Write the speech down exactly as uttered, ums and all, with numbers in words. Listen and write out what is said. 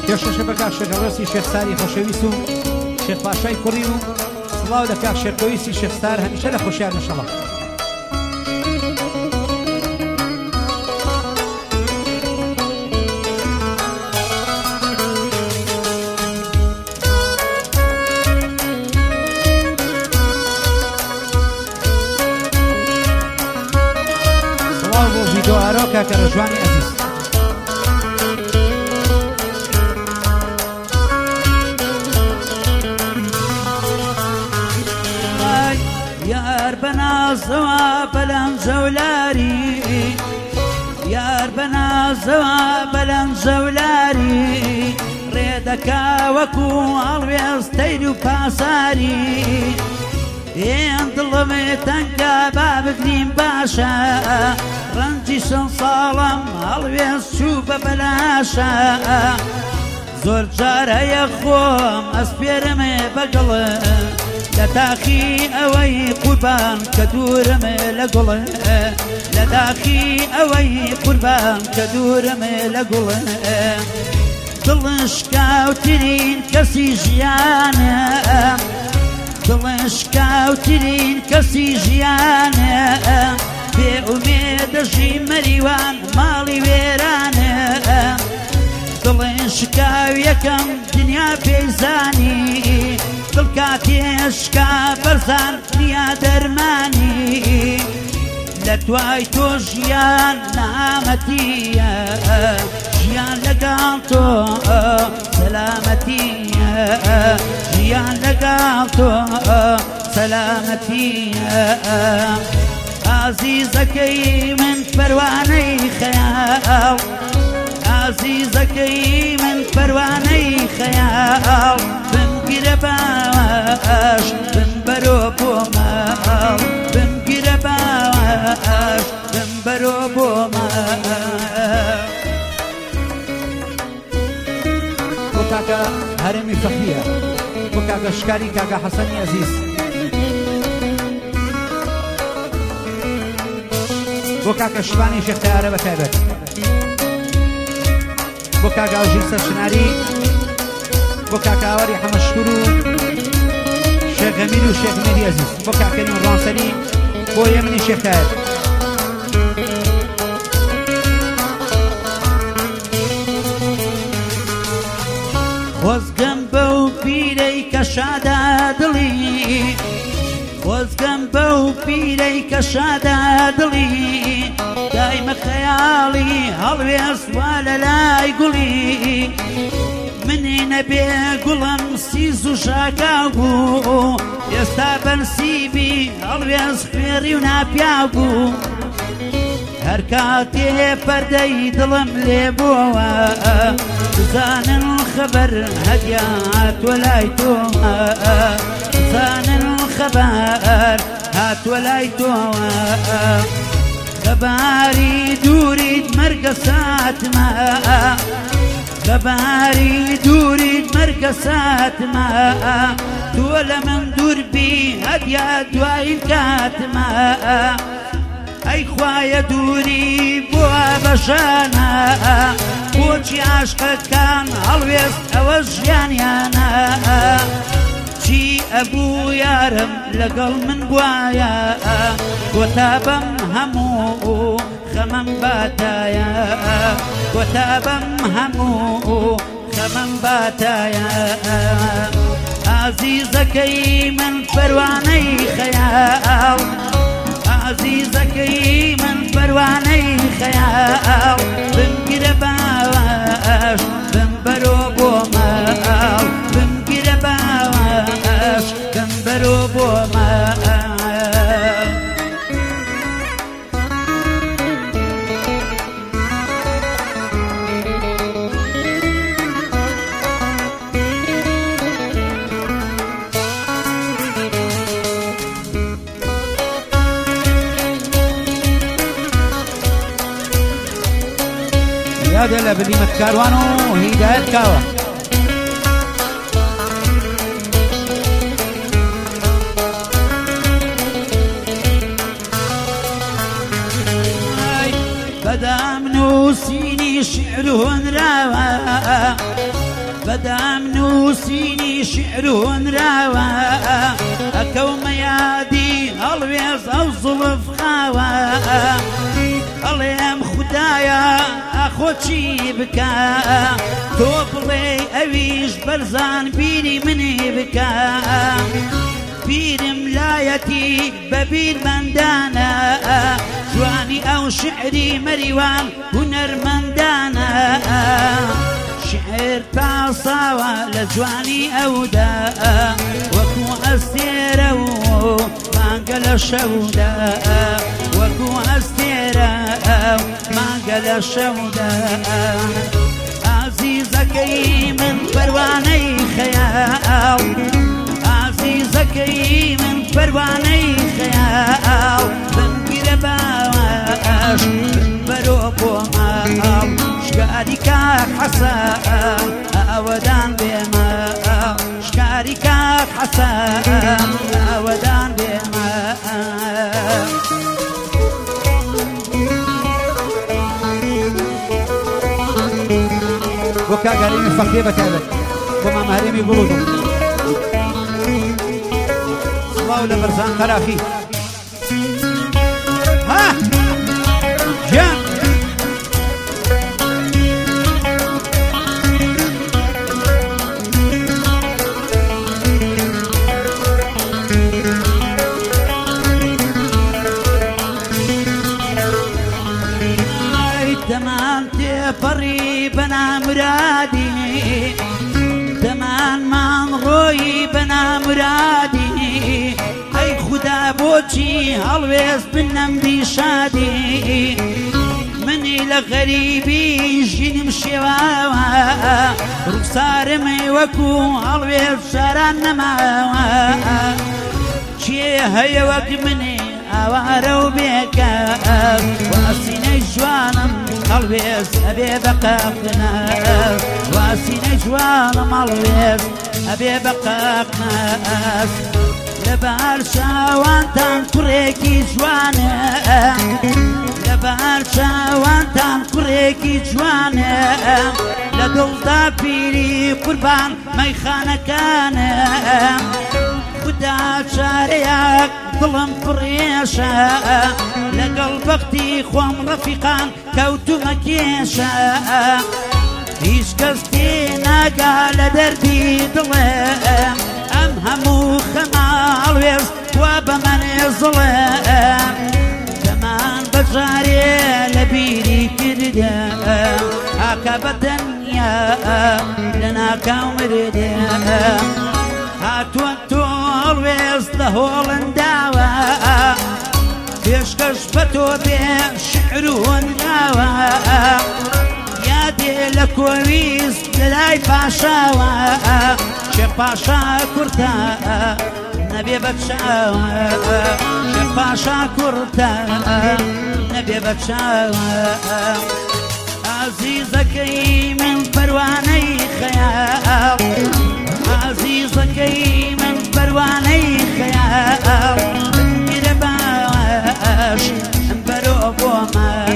پێشەشە بە کاک شێخەوەسی شێخساری خۆشەویست و شێخ پاشای کوڕی و سڵاو لە کاک شێرکەویستی شێخسار هەمیشە لە خۆشیان نەشەڵە. سڵاو بۆ ڤیدۆئارۆ کاکە ڕەژوانی عەزیز. یار بەنازەوە بەلەم زەولاری یار بەنازەوە بەلەم زەولاری ڕێدەکا وەکو هەڵوێستەیر و پاساری ئێن دڵمێ تەنگە با بگرین باشە ڕەنجی چەند ساڵم هەڵوێست چوو بە بەلاشە زۆر جار هەیە خۆم ئەسپێرمێ بەگەڵە لە داخی ئەوەی قوربان کە دوورمێ لە گوڵێ لە داخی ئەوەی قوربان کە دوورمێ لە گوڵێ دڵشکاوترین کەسی ژیانە دڵشکاوترین کەسی ژیانە بێ ئومێدەژی مەریوان ماڵی وێرانە دڵێن شکاو یەکەم دنیا پێیزانی دڵ کاتێشکا بەرزان نیا دەرمانی لە دوای تۆ ژیان نامەتیە ژیان لەگەڵ تۆ سەلامەتیە ژیان لەگەڵ تۆ سەلامەتیە ئازیزەکەی من پەروانەی خەیاڵ ئازیزەکەی من پەروانەی خەیاڵ بمگیرە باش بمبەرۆ بۆ ماڵ بمگیرە باش بمبەرۆ بۆ ماڵ. بۆ کاکە هەرێمی فەخریە بۆ کاکە شکاری کاکە حەسەنی عەزیز بۆ کاکە شوانی شێخ تەیارە بەتایبەت بۆ کاکە ئاوژین سەرشناری بۆ کاکە ئاوەری حەمەشکور و شێخ ئەمیر و شێخ مێری عەزیز بۆ کاکە نیمڕانسەری بۆ یەمنی شێخ تایار خۆزگەم بەو پیرەی کە شادە دڵی خۆزگەم بەو پیرەی کە شادە دڵی دایمە خەیاڵی هەڵوێستوا لە لای گوڵی منی نەبێ گوڵم سیز و شاکاو بوو ئێستا بەنسیبی هەڵوێست خوێڕی و ناپیاو بوو هەر کاتێ پەردەی دڵم لێ بووە بزانن خەبەر هەدیات وەلای تۆمە بزانن خەبەر هاتووە لای تۆوە خەباری دووریت مەرگە ساتمە خەباری دووریت مەرگە ساتمە تۆ لە من دووربی هەدیا دوای کاتمە ئەی خوایە دووری بۆ بەشانە بۆچی عاشقەکان هەڵوێست ئەوە ژیانیانە چی ئەبوو یارم لەگەڵ من بوایە گۆتابەم هەموو خەمەم باتایە گۆتابەم هەموو خەمەم باتایە ئازیزەکەی من پەروانەی خەیاڵ ئازیزەکەی من پەروانەی خەیاڵ بمگیرە باش بمبەرۆ بۆ ماڵ بمگیرە باش بمبەرۆ بۆ ماڵ. یادە لە بلیمەت کاروان و هیدایەت کاوە بەدام نووسینی شعر و هۆنراوە بەدام نووسینی شعرون راوە ئەکەو مەیادی هەڵوێز ئەو زوڵف خاوە ئەڵێم خودایە ئەخۆچی بکە تۆ بڵێ ئەویش بەرزان بیری منی بکە بیرم لایەتی بەبیر مەندانە جوانی ئەو شعری مەریوان هونەرمەندانە شعر تاساوە لە جوانی ئەودا وەکو ئەستێرە و مانگە لە شەودا وەکو ئەستێرە مانگە لە شەودا عەزیزەکەی من پەروانەی خەیاڵ عەزیزەکەی من پەروانەی خەیاڵ بمگیرە باوەش بەرۆ بۆ ماڵ شکاری کاک حەسەن ئەوەدان بێمە شکاری کاک حەسەن ئەوەدان بێمە بۆ کاگەرێمی فەقێ بەتایبەت بۆ مامەهەرێمی گوڵوو سڵاو لە بەرزان قەراخی ها گیان دەمان تێپەڕی بەنامرادی دەمانمان ڕۆیی بەنامرادی ئەی خودا بۆچی هەڵوێست بنەمدی شادی منی لە غەریبی ژینم شێواوە ڕووسارمی وەکو هەڵوێست شاران نەماوە چێ هەیە وەک منێ ئاوارە و بێکە واسینەی جوانم هەڵوێست ئەبێ بەقاقنە واسینەی جوانم هەڵوێست ئەبێ بەقاقنەس لەبار چاوانتان کوڕێکی جوانە لەبار چاوانتان کوڕێکی جوانە لە دڵدا پیری قوربان مەیخانەکانە خدا چارەیەک دڵم پڕێشە لەگەڵ بەختی خۆم ڕەفیقان کەوتومە کێشە هیچ کەس تێ ناگا لە دەردی دڵێم ئەم هەموو خەماڵوێست وا بەمەنێ زڵێم دەمان بەجارێ لە بیری کردێم ئاکە بەتەنیا لە ناکاو مردێم هاتووە تۆ هەڵوێست لە هۆڵنداوە پێشکەش بە تۆ بێ شعر و هەنگاوە یادێ لە کۆویست لە لای پاشاوە شێخ پاشا کورتە نەبێ بە چاوە شێخ پاشا کورتە نەبێ بە چاوە عەزیزەکەی من پەروانەی خەیاڵ عەزیزەکەی من پەروانەی خەیاڵ بمگیرە باوەش بەرۆ بۆ مە